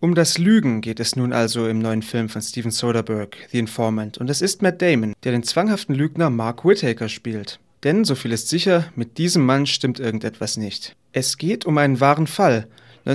Um das Lügen geht es nun also im neuen Film von Steven Soderbergh, The Informant, und es ist Matt Damon, der den zwanghaften Lügner Mark Whittaker spielt. Denn, so viel ist sicher, mit diesem Mann stimmt irgendetwas nicht. Es geht um einen wahren Fall.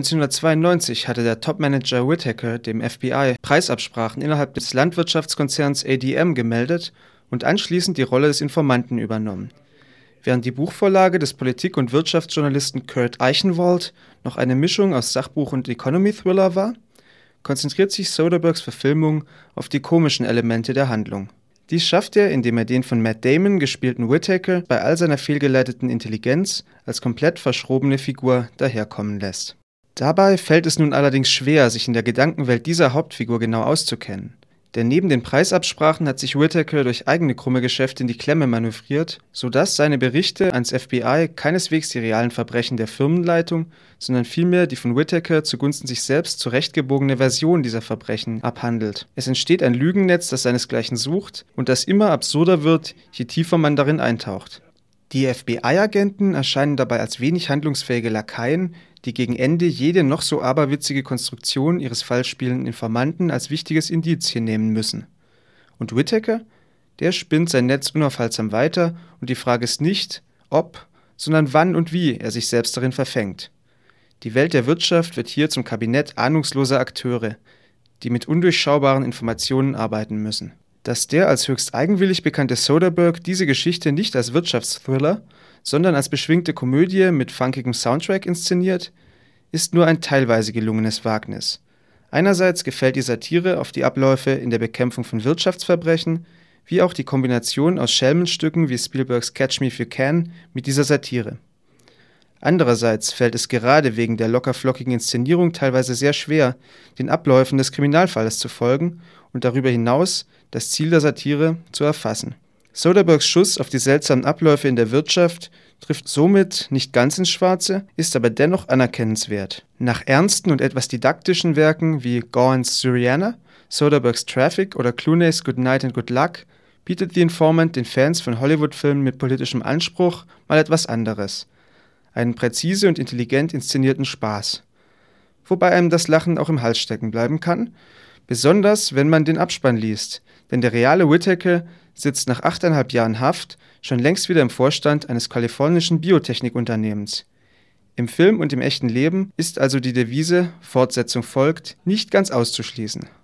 1992 hatte der Topmanager Whittaker dem FBI Preisabsprachen innerhalb des Landwirtschaftskonzerns ADM gemeldet und anschließend die Rolle des Informanten übernommen. Während die Buchvorlage des Politik- und Wirtschaftsjournalisten Kurt Eichenwald noch eine Mischung aus Sachbuch und Economy-Thriller war, konzentriert sich Soderberghs Verfilmung auf die komischen Elemente der Handlung. Dies schafft er, indem er den von Matt Damon gespielten Whittaker bei all seiner fehlgeleiteten Intelligenz als komplett verschrobene Figur daherkommen lässt. Dabei fällt es nun allerdings schwer, sich in der Gedankenwelt dieser Hauptfigur genau auszukennen. Denn neben den Preisabsprachen hat sich Whittaker durch eigene krumme Geschäfte in die Klemme manövriert, sodass seine Berichte ans FBI keineswegs die realen Verbrechen der Firmenleitung, sondern vielmehr die von Whittaker zugunsten sich selbst zurechtgebogene Version dieser Verbrechen abhandelt. Es entsteht ein Lügennetz, das seinesgleichen sucht und das immer absurder wird, je tiefer man darin eintaucht. Die FBI-Agenten erscheinen dabei als wenig handlungsfähige Lakaien, die gegen Ende jede noch so aberwitzige Konstruktion ihres falschspielenden Informanten als wichtiges Indiz hinnehmen müssen. Und Whittaker? Der spinnt sein Netz unaufhaltsam weiter und die Frage ist nicht, ob, sondern wann und wie er sich selbst darin verfängt. Die Welt der Wirtschaft wird hier zum Kabinett ahnungsloser Akteure, die mit undurchschaubaren Informationen arbeiten müssen. Dass der als höchst eigenwillig bekannte Soderbergh diese Geschichte nicht als Wirtschaftsthriller, sondern als beschwingte Komödie mit funkigem Soundtrack inszeniert, ist nur ein teilweise gelungenes Wagnis. Einerseits gefällt die Satire auf die Abläufe in der Bekämpfung von Wirtschaftsverbrechen, wie auch die Kombination aus Schelmenstücken wie Spielbergs Catch Me If You Can mit dieser Satire. Andererseits fällt es gerade wegen der lockerflockigen Inszenierung teilweise sehr schwer, den Abläufen des Kriminalfalles zu folgen und darüber hinaus das Ziel der Satire zu erfassen. Soderberghs Schuss auf die seltsamen Abläufe in der Wirtschaft trifft somit nicht ganz ins Schwarze, ist aber dennoch anerkennenswert. Nach ernsten und etwas didaktischen Werken wie Gawans Syriana, Soderberghs Traffic oder Clooney's Good Night and Good Luck bietet The Informant den Fans von Hollywood-Filmen mit politischem Anspruch mal etwas anderes. Einen präzise und intelligent inszenierten Spaß. Wobei einem das Lachen auch im Hals stecken bleiben kann, besonders wenn man den Abspann liest, denn der reale Whittaker sitzt nach 8,5 Jahren Haft schon längst wieder im Vorstand eines kalifornischen Biotechnikunternehmens. Im Film und im echten Leben ist also die Devise, Fortsetzung folgt, nicht ganz auszuschließen.